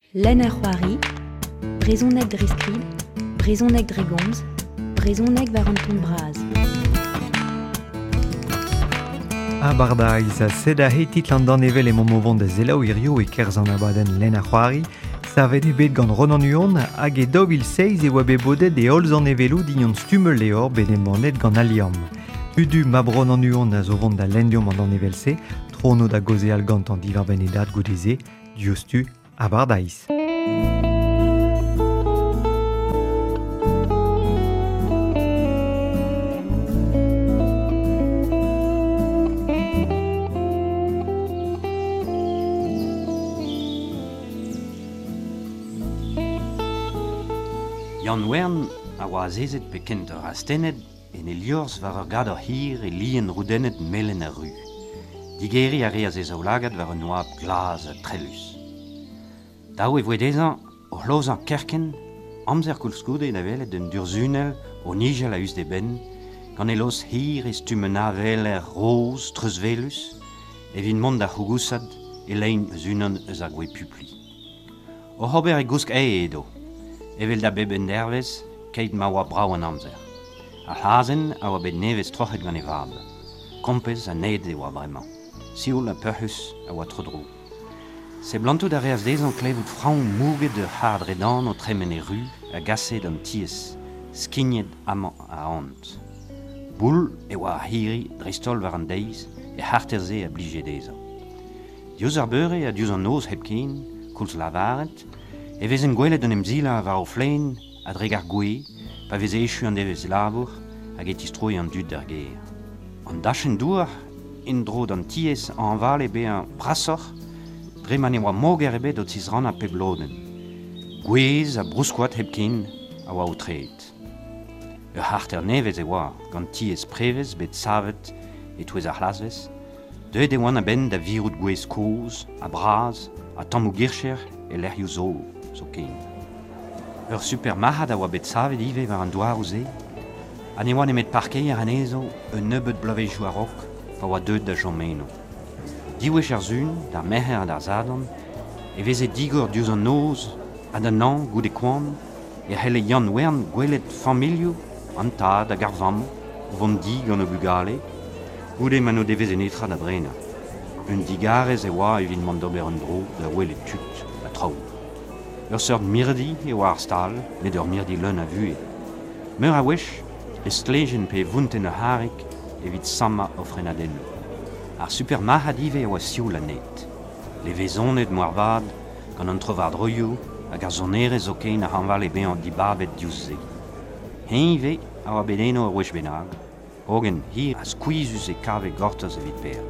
Lenn ar c'hoari, brezhoneg dreskrid, brezhoneg dregomz, brezhoneg war an ton braz. Abardaiz, sed a hetit landan evel emo movon da zelaou irio e kerz an abadenn Lenn ar c'hoari, savet ebet gant Ronan Uon hag e daouil seiz e oa bet bodet e holz an evelou dignon stumel levr bet em bannet gant aliam. Udu mab Ronan Uon a zo vont da lendiom an evel se, trono da goze al gant an divar benedat goudeze, diostu abardaiz. Jan Wern a oa zezet bekent ur astennet en e liorzh war ur gad ar hir e lien roudennet melen ar ru. Digeri a reaz e zaoulagat war un oab glas a trellus. Daou e voedezan, o c'hlozan kerken, amzer koulskoude na velet un durzunel o nijel a us de ben, gant e los hir e stumena veler roz treuzvelus, e vin mont da c'hougousad e lein zunan eus ar gwe pupli. O c'hober e gousk edo, evel da beben dervez, keit ma oa brau an amzer. Ar hazen a oa bet nevez trochet gant e vab. Kompez a ned e oa bremañ. Sioul a peurhus a oa trodro. Se blantou da reaz dezan klevout fraon mouget ur c'har dredan o tremen e ru a gaset an tiez, skignet amañ a hant. Boul e oa ar hiri dristol war an deiz e c'harterze a blije dezan. Diouz ar beure a diouz an noz heb ken, koulz lavaret, e vez en gwelet an emzila war o flein a dreg ar gwe, pa vez echu an devez labour hag e tistroi an dud d'ar ger. An dachen dour, in dro d'an tiez an val ebe an brasor, dre man e oa moger ebe d'o tiz ran a pebloden. Gwez a brouskoat heb ken a oa o treet. Ur harter nevez e oa, gant tiez prevez bet savet e touez ar c'hlasvez, deuet e oan a ben da virout gwez koz, a braz, a tammou gircher e lerioù zo. So ken. Ur super mahad a oa bet savet ive war an douar ouze, an e oan emet parkeier an ezo un nebeut blavejou a rok pa oa deud da jomeno. Diwech ar zun, d'ar meher d'ar zadon, e veze digor diouz an noz, ad an an gout e koan, e hele Jan Wern gwelet familioù, an tad hag ar vamm, vont di gant o bugale, gout e man o devez en etra da brena. Un digarez e oa evit mant d'ober an dro da welet tut a traoù. Ur seurt mirdi e oa ar stal, met ur mirdi leun a vue. Meur a wech, e stlejen pe vunten a harik evit samma ofrenadenn. Ar super mahad ive oa sioul a net. Le vezonet moarvad gant an trovar droioù hag ar zonerez o ken a hanval e ben an dibabet diouz ze. Hen ive a oa bet eno ur wech benag, hogen hir a skouizus e kave gortoz evit per.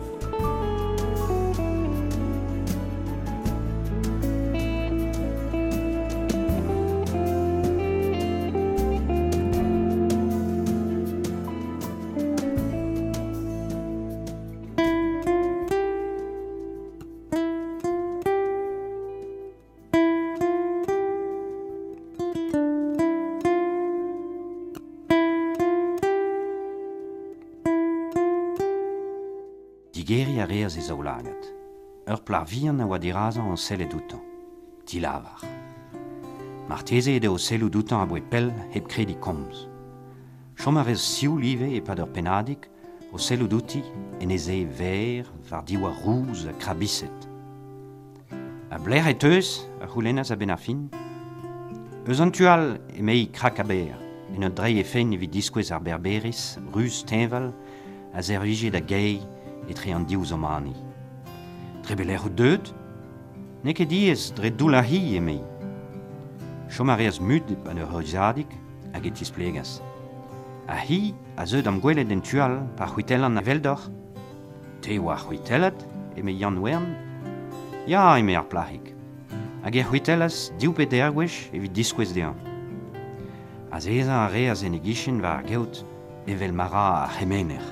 Digeri a reaz e zaoulagat. Ur plar vihan a oa dirazan an sellet outan. Dilavar. Marteze ede o sellout outan a boe pell heb kredi komz. Chom a rez sioul ive e pad ur penadik o sellout outi en eze ver var diwa rouz a krabiset. A bler et eus a c'houlennas a ben ar fin. Eus an tual e mei krak a ber en ur drei e fein evit diskouez ar berberis, ruz tenval, a zervije da gei etre an diouz o mani. Dre beler o deud, ne ket diez dre doul a hi e mei. Chom a reaz mud an ur hoizadik hag e tisplegas. A hi a zeud am gwelet en tual pa c'hwitellan a veldor. Te oa c'hwitellat e mei Jan Wern? Ya e mei ar plahik. Hag e c'hwitellas dioupet ergwech evit diskouez dean. A zezan a reaz en e gichen war geot evel mara a c'hemener.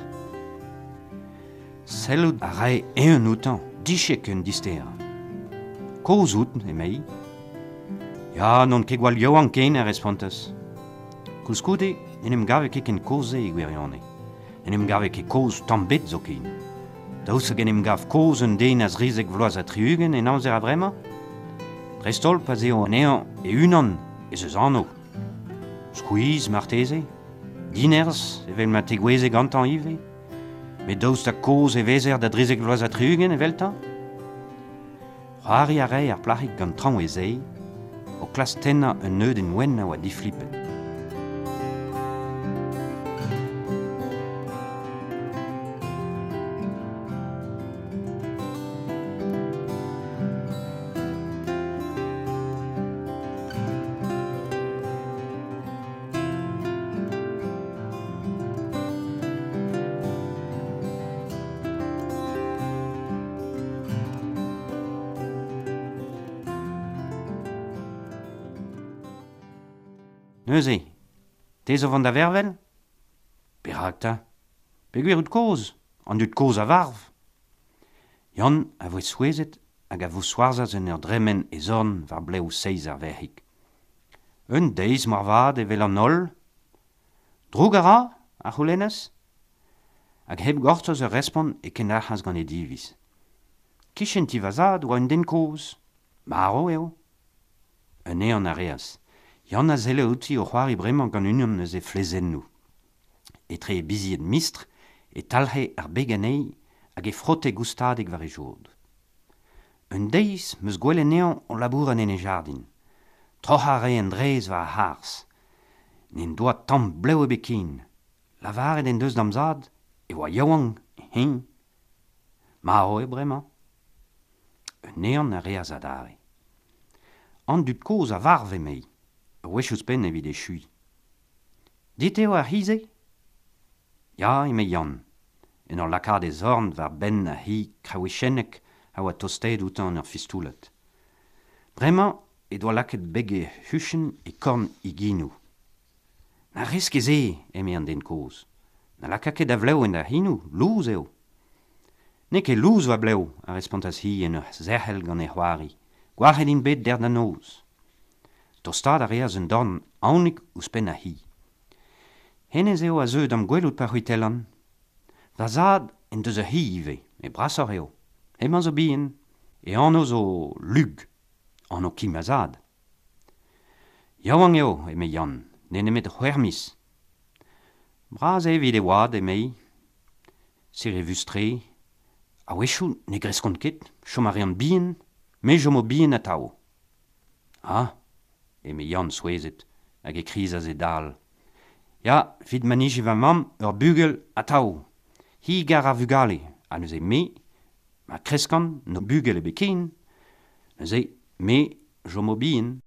Sellout a rae eun outan, dichek un dister. Koz out, e mei? Ya, non ket gwal yoan ken a respontas. Koulskoude, en em gave ket ken koze e gwirionne. En em gave ket koz tambet zo ken. Daous hag en em gav koz un den az rizek vloaz a triugen en amzer a bremañ? Prestol pas eo an ean e unan ez eus anno. Squeeze marteze, diners evel ma tegweze gantan ive, met daoust da koz e vezer da drezeg loaz a triugen e velta. C'hoari a rei ar plachik gant tran e zei, o klas tenna un neud en wen a oa diflippet. Neuze, te zo vant da vervel? Perak ta? Peguer out koz, an dut koz a varv. Yann a voe souezet hag a vo soarzaz en ur dremen e zorn var bleu seiz ar verhik. Un deiz marvad evel an ol? Droug a ra, ar c'houlennas? Hag heb gortoz ur respon e ken arc'haz gant e diviz. Kichen ti vazad oa un den koz? Maro eo? Un ean a reas. Yann a zelle outi o c'hoari bremañ gant union neus e flezennoù. Etre e biziet mistr e talhe ar beganei hag e frote goustadeg var e jod. Un deiz meus gwell nean o labour an en e jardin. Troc'h re en drez va a hars. N'en doa tamm bleu e bekin. Lavaret en deus damzad e oa yaouang hin. Maro e bremañ. Un nean a reas adare. An dut koz a varv e mei. Wechus pen evit e chui. Dit eo ar hize? Ya, eme Yann. En ur lakad e zorn var ben a hi kraouechennek a oa tosted outan ur fistoulet. Bremañ, e doa laket beg e huchen e korn iginou. Na resk ez eme an den koz. Na lakaket a vleu en da hinou, louz eo. Nek e louz va bleu, a respontas hi en ur zerhel gant e c'hoari. Gwarc'het in bet der da noz. Tostad a reas un dorn aonik ouz pen a hi. Hennez eo a zeud am gwelout pa c'huitellan. Vazad en deus a hi ive, e brasor eo. Hemañ zo bien, e anno zo lug, anno kim a zad. Yaouang eo, eme Yann, n'en emet c'hwermis. Braz evit e oad emei, sir e vustre, a wechou ne greskont ket, chom a rean bien, me jom o bien a tao. Ah, eme Yann souezet, hag e kriz a ze dal. Ya, vid manije va mam ur bugel a tao. Hi gar a vugale, a neuze me, ma kreskan no bugel e bekin, neuze me jom o bien.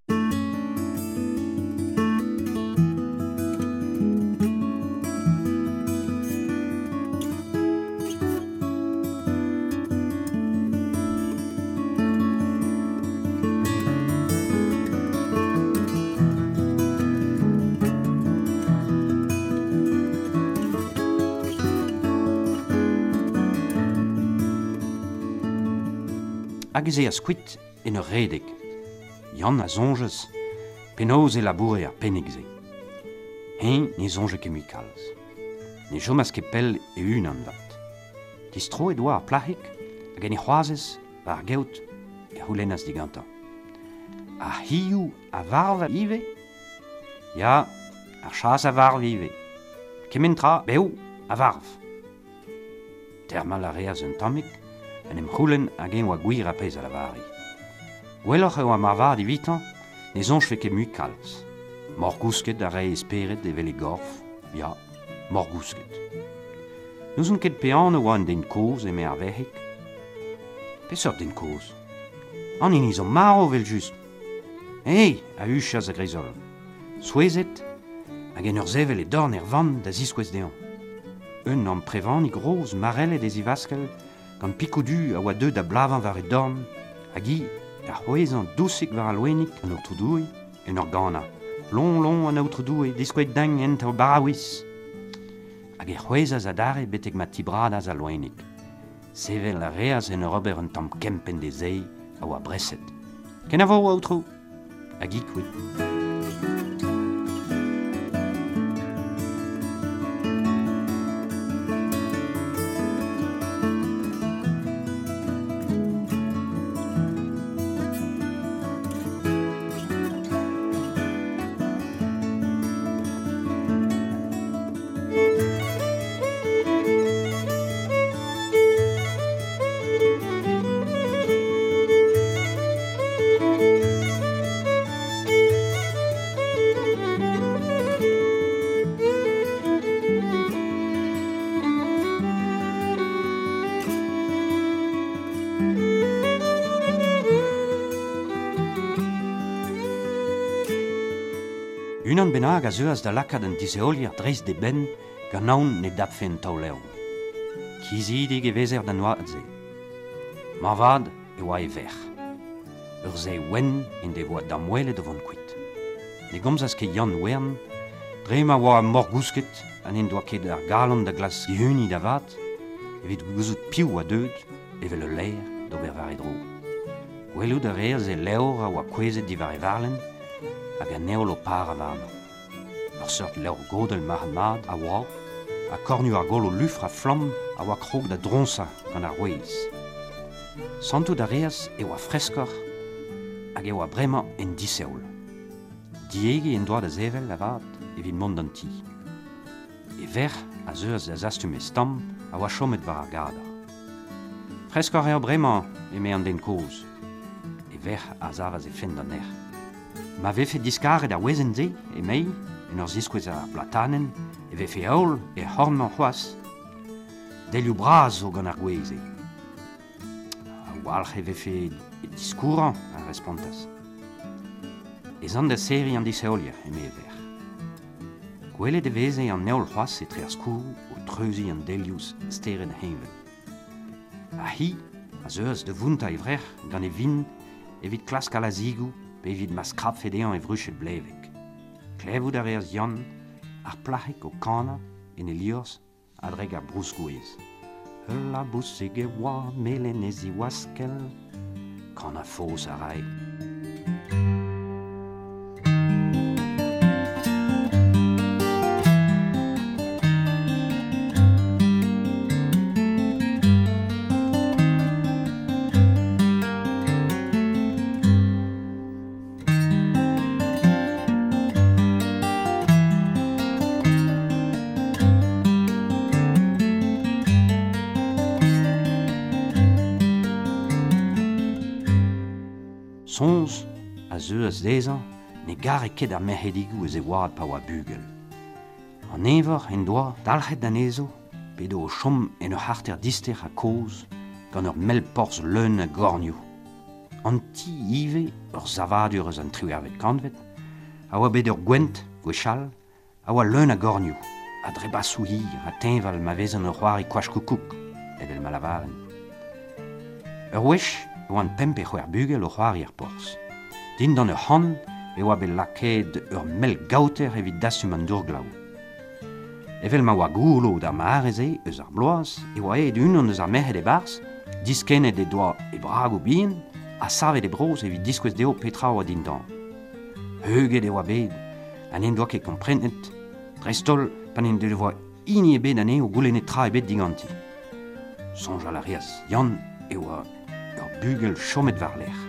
Hag ez a skouit en ur redek. Yann a zonjez, penaos e laboure ar pennig ze. Hein ne zonje ket mui kalz. Ne chomas ket pell e unan vat. Distro e doa ar plahik, hag en e c'hoazez var geout e c'houlennas digantañ. A hiou a varv ive? Ya, ar chas a varv ive. Kementra, beo, a varv. Termal a reas un tammik, en em c'houlen hag en oa gwir a pez a lavari. Gwelloc'h eo a marvad evitan, ne zonj fe ket mui kalz. Mor gousket a rei esperet evel e gorf, ya, mor gousket. N'ouzon ket pe an oa an den koz eme ar vehik. Peseurt den koz? An en izan maro vel just. Hei, a huchaz a grezol. Souezet, hag en ur zevel e dorn er vann da ziskouez dean. Un an prevan i groz marel e dezi vaskel, gant pikoudu a oa deud a blavan var e dorn, hag i ar c'hwezan dousik var a loenik an outrodoue en ur gana. Long an outrodoue, diskouet dang ent o barawis. Hag e c'hwezaz a dare betek ma tibradaz a loenik. Sevel a reaz en ur ober un tamm kempen de zei a oa breset. Ken a vo outro? Hag i kouet. Unan benag a zeuas da lakad an diseolier dres de ben ganaon ne dap fen taoleon. Kizidig e vezer da noa ze. Ma vad e oa e ver. Ur ze wen en de voa damwele devant kuit. Ne gomzas ke Jan wern, drema oa mor gousket an en doa ket ar galon da glas gehuni da vat, evit gouzout piou a deud, evel e leir d'ober var e dro. Gwelou da reer ze leor a oa kwezet divar e varlen, hag a neol o par a varno. Ur sort leor godel mahamad a oa, a kornu ar gol o lufr a flam a oa krog da dronsa gant ar weiz. Santou da reas e oa freskor hag e oa bremañ en diseol. Diege en doa da zevel a vat evit mont an ti. E ver a zeuas da zastum e stam a oa chomet war ar gador. Freskor eo bremañ eme an den koz. E ver a zavas e fend an er. Ma vefe diskaret ar wezenn ze, e mei, en ur ziskwez ar platanen, e vefe aol e horn c'hoaz, delioù braz o gant ar gweze. A walc'h e vefe diskouran ar respontas. Ez an da seri an diseolier, e me e ver. Gwelet e veze an neol c'hoaz e tre ar skour o treuzi an deliouz steren heñvel. A hi, a zeuas de vunta e vrer gant e vin evit klask a la zigou pe evit mas krap fedean e vruchet blevek. Klevout a reas Jan ar plahek o kana en e liors adreg ar brousgouez. La bouseg e oa melen e zi waskel kana fos a rai. Sons a zeuas dezan ne gare ket ar merc'hedigou eus e oad pa oa bugel. An evor en doa dalc'het d'an ezo pedo o chom en ur harter dister a koz gant ur mel porz leun a gornioù. An ti ive ur zavadur eus an triouervet kantvet, a oa bet ur gwent, gwechal, a oa leun a gornioù, a drebasou hir a teñval ma vezan ur c'hoari kwach koukouk, evel malavaren. Ur wech e oa an pemp e c'hwer bugel o c'hoari ar porz. Din d'an ur c'han e oa bet laket ur mel gauter evit dasum an dourglaou. Evel ma oa goulo da ma areze eus ar bloaz e oa aet unan eus ar merc'hed e barz, diskennet e doa e brag o bien, a savet e broz evit diskwez deo petra oa din dan. Heuget e oa bet, an en doa ket komprenet, drestol pan en devoa ini e bet an eo goulennet tra e bet diganti. Sonj a la reas Jan e oa ur bugel chomet war l'er.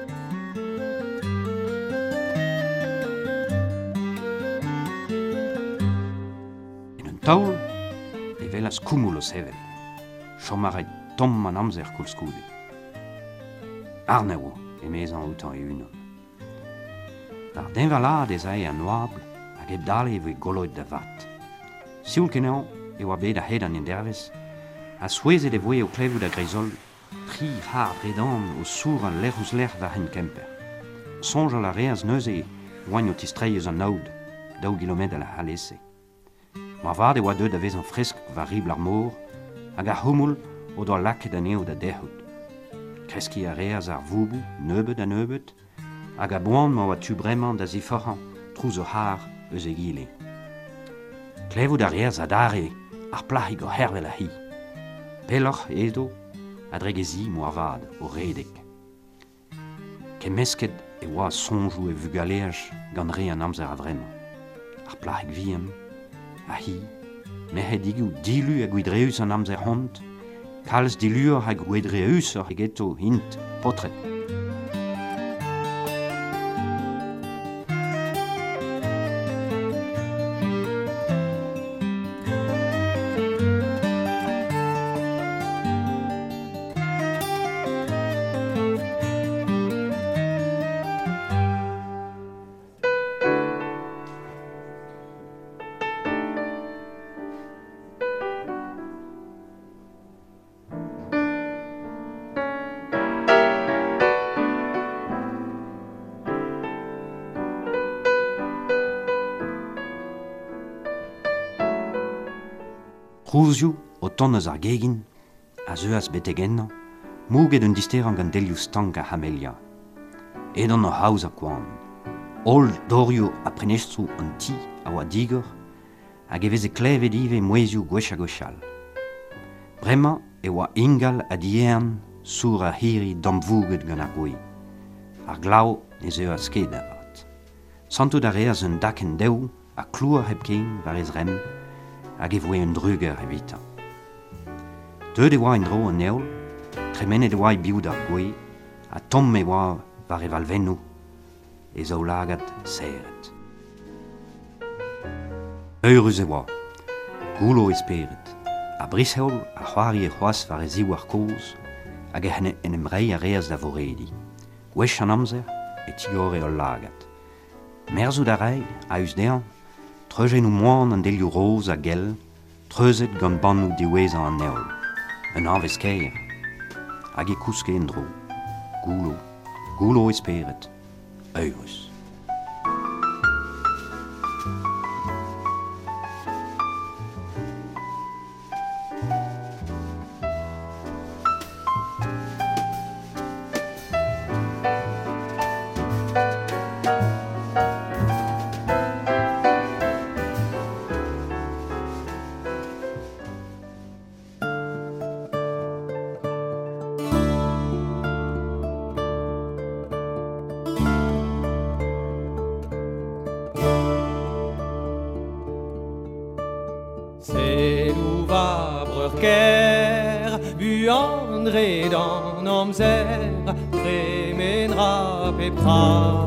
En un taol, e velas koumoul o sevel. Chomaret tom an amzer koulskoude. Arnao e mezan outan e unan. Ar denvalad ez ae an oabl hag eb dale e goloet da vat. Sioul kenañ e oa bet a hed an endervez, a souezet e voe o klevout da grezol tri har redan o sour an lerc'hous lerc'h va hen kemper. Sonj a la reas neuze oan o tistreiz an naoud, daou kilomet a la halese. Ma vad e oa deud a vez an fresk va ribl ar mor, hag ar homoul o doa laket an eo da derhout. Kreski a reas ar voubou, nebeut a nebeut, hag a boan ma oa tu bremañ da ziforran trouz o har eus e gile. Klevout a reas a dare ar plahig o hervel a hi. Peloc'h edo adregezi mo avad o redek. Kemesket e oa sonjou e vugaleaj gant re an amzer a vremañ. Ar plahig viem, a hi, merc'hedigou dilu a gwidreus an amzer hont, kalz dilur a gwidreus ar egeto hint potret. Prousio, o tonnes ar gegin, a zeuas betegenno, mouget un disteran gant delioù stank a hamelia. Edon o haus a kwan. Ol dorio a prenestru an ti a oa digor, hag eveze klevet ive moezioù gwech a gochal. Bremañ e oa ingal a diern sur a hiri damvouget gant ar goe. Ar glau ne zeuas ket avat. Santo da reaz un daken deu a klour heb ken war ez rem, hag e voe un druger evita. Deud e oa en dro an eol, tremenet e oa e bioud ar goe, a tom e oa war e valvennou, e zaoulagat seret. Eurus e oa, goulo esperet, a brisheol a c'hoari e c'hoaz war e ziou ar koz, hag e henne en emrei a reaz da voredi. Gwech an amzer e tigor e ol lagat. Merzout a rei, a eus dean, treujenn ou moan an delioù roz a gel, treuzet gant bannou diwezan an eol. Un anvez keir, hag e kouske en dro. Goulo, goulo esperet, eurus. C'est l'ouvabre ker, buandre dans amzer, tremenra pepra.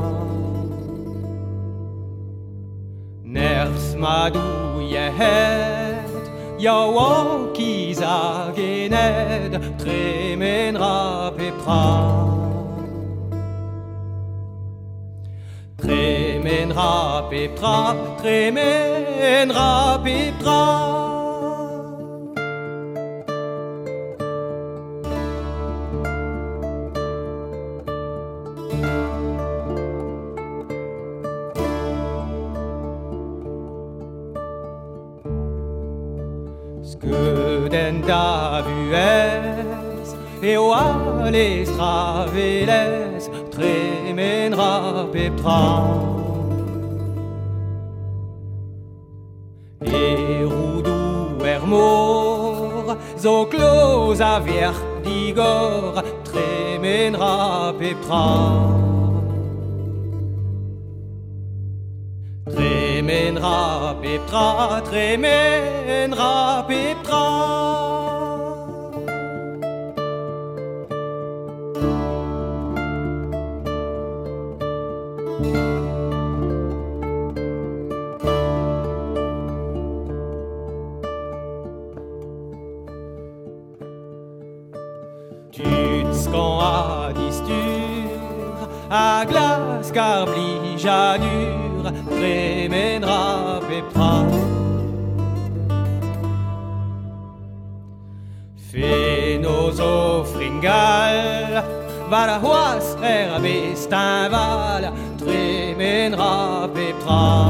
Ners madouillet, yaouan kiza gened, tremenra pepra. Tremenra pepra, tremenra pepra. Skuden da vuez, e oa les traveles, tremenra peptra. E roudou mor, zo kloz a vier digor, tremenra peptra. Tremenra peptra, tremenra peptra. Tutskan a distur, a glas garblijadur, tremenra peptra. Fenozo fringal, va la hoas a bestinval, tremenra peptra.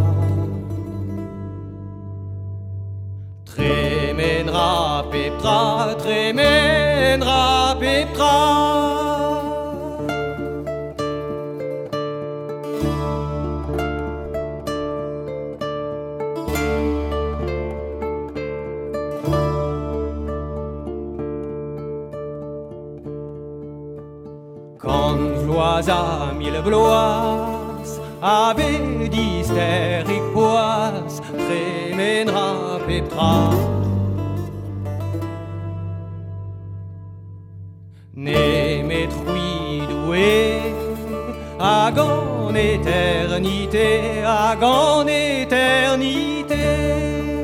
Tremenra peptra, tremenra peptra. Quand vloaz a mille bloaz, ave disterik poaz, tremenra peptra. Ne metroui doué, hag an éternité, hag an éternité.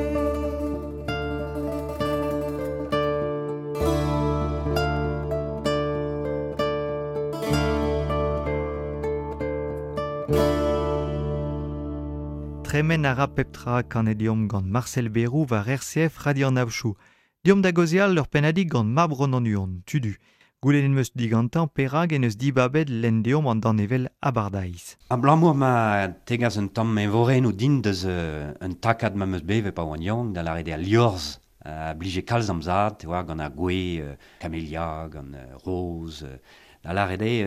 Tremenra peptra kan e diom gant Marcel Berou war RCF Radio an Avchou. Diom da gozial ur penadig gant mabron an uon, tudu. Goulen en meus digantan perag en eus dibabed len deom an danevel abardaiz. A blamour ma tegaz un tamm envoren ou din deus un takad ma meus beve pa oan yong da la rede a liorz blije kalz amzad, te oa, gant a gwe, camélia, gant rose. Da la rede,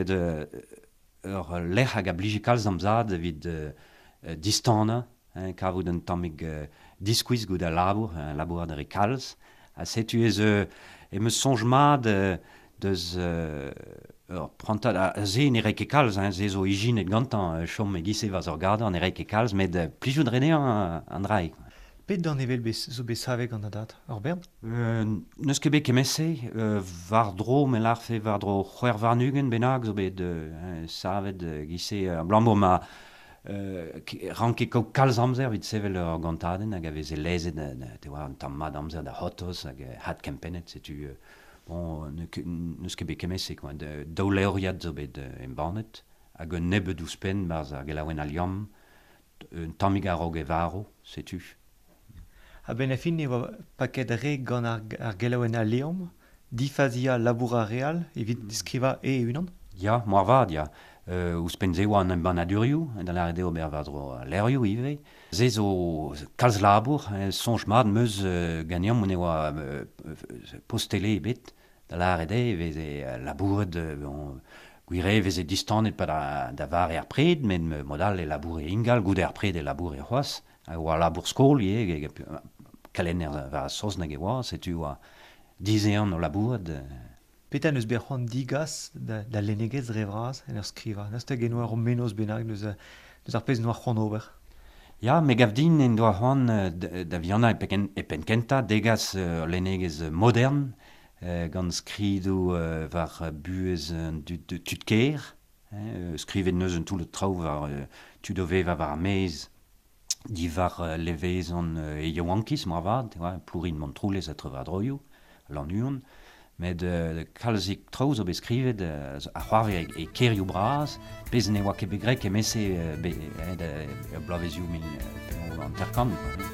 ur lech hag a blije kalz amzad vid distana, kavout un tammig diskouiz gout a labour da re kalz. A setu me sonj mat deus prantad a ze ne reke kalz, ze zo ijin et gantan chom e gise vaz ur gardeur ne reke kalz, met plijout rene an drai. Pet d'an evel zo besaveg an adat, ur bern? Neus ket bet kemese, var dro, me larfe var dro c'hwer varnugen bennak, zo bet savet gise blambour ma ranke ko kalz amzer vid sevel ur gantaden hag a veze lezet te oa an tammad amzer da hotos hag hat kempenet, setu bon, neus ket bet kemese, daou leoriad zo bet embanet, hag un nebet ouzpen barz ar gelaouenn al yam, un tammig a rog e varo, setu. A ben a fin ne oa paket re gant ar gelaouenn al leom, difazia laboura real, evit skriva unan? Ya, moar vad, ya. Ouzpen ze oa an banadurioù, da la rede ober vadro lerioù ive. Ze zo kalz labour, sonj mat meus gagnam ne oa postele ebet, da la rede veze labouret gwire veze distanet pa da var er pred, men modal e labour e ingal, gout er pred e labour e c'hoaz, a oa labour skol, kalen va sos nag e oa, setu oa dizean o labouret. Petra neus ber c'hoant digas da lenegez revraz en ur skriva. Neus te gen oa menos bennak neus ar pez noa c'hoant ober. Ya, me gav din en doa c'hoant da viana e pen kenta degas lenegez modern, gant skridou var buez de tutker, skrivet neus un tout le trao var tudove var mez, di var levez an e yaouankis moa vad, pourin montroulez atre var droioù, l'an uan, met kalzik trao zo beskrivet a c'hoarve e kerioù braz, pez ne oa ket begrek e mese blavezioù an terkant.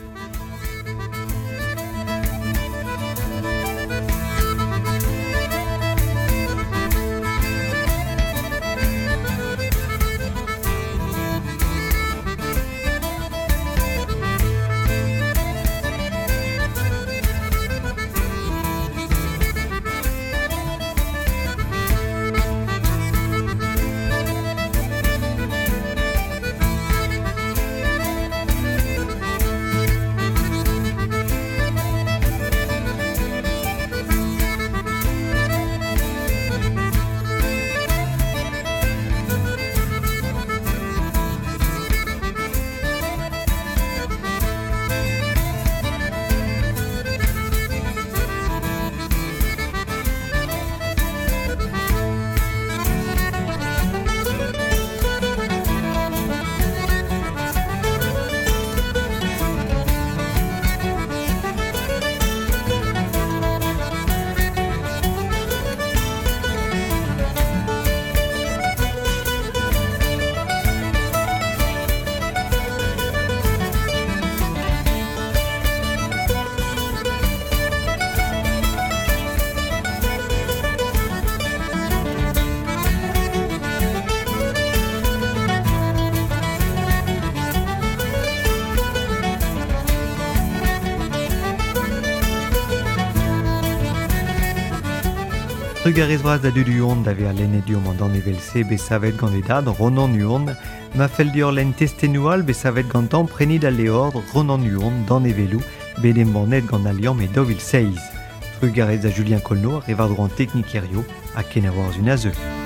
Trugarez braz da duduon da ver lenedium an dan evel se besavet gant edad ronan uon, ma fel dior len testenoual besavet gantan prenid al leord ronan uon dan evelou bedem banet gant aliam e dovil seiz. Trugarez da Julien Colno revardro an teknikerio a ken a warzh un azeu.